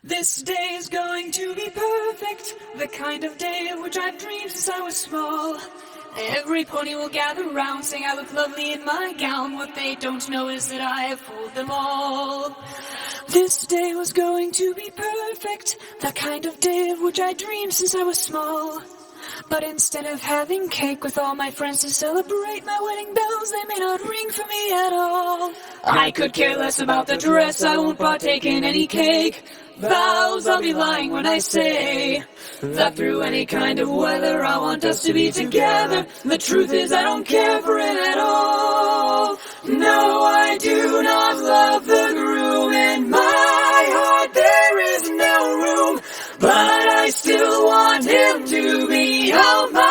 This day is going to be perfect, the kind of day of which I've dreamed since I was small. Every pony will gather round, saying I look lovely in my gown. What they don't know is that I have fooled them all. This day was going to be perfect, the kind of day of which I dreamed since I was small. But instead of having cake with all my friends to celebrate my wedding bells, they may not ring for me at all. I could care less about the dress, I won't partake in any cake. Vows, I'll be lying when I say that through any kind of weather I want us to be together. The truth is I don't care for it at all. No, I do not love the groom. In my heart there is no room, but I still want him to be all mine.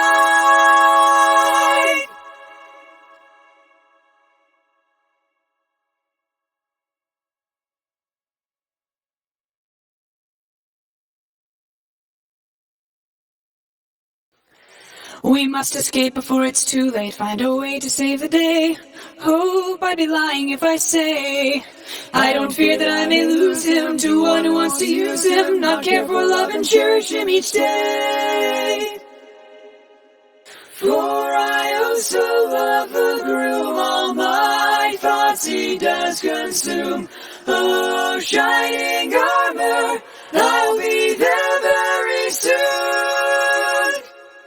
We must escape before it's too late, find a way to save the day. Hope I'd be lying if I say I don't fear that I may lose him to one who wants to use him, not care for love and cherish him each day. For I oh so love the groom, all my thoughts he does consume. Oh, shining armor, I'll be there very soon.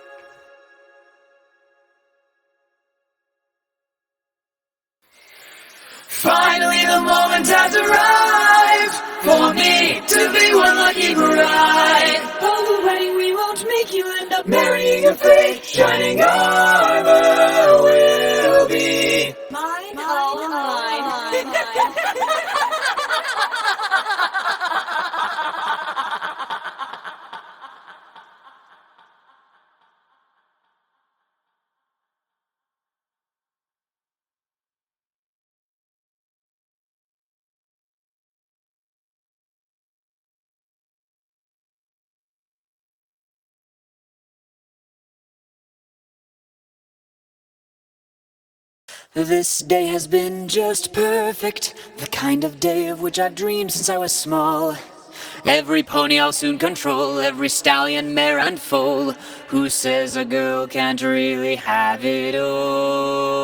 Finally the moment has arrived for me to be one lucky bride. Oh, the wedding we won't make, you end up marrying a fake. Shining armor will be mine, mine. This day has been just perfect, the kind of day of which I've dreamed since I was small. Every pony I'll soon control, every stallion, mare and foal. Who says a girl can't really have it all?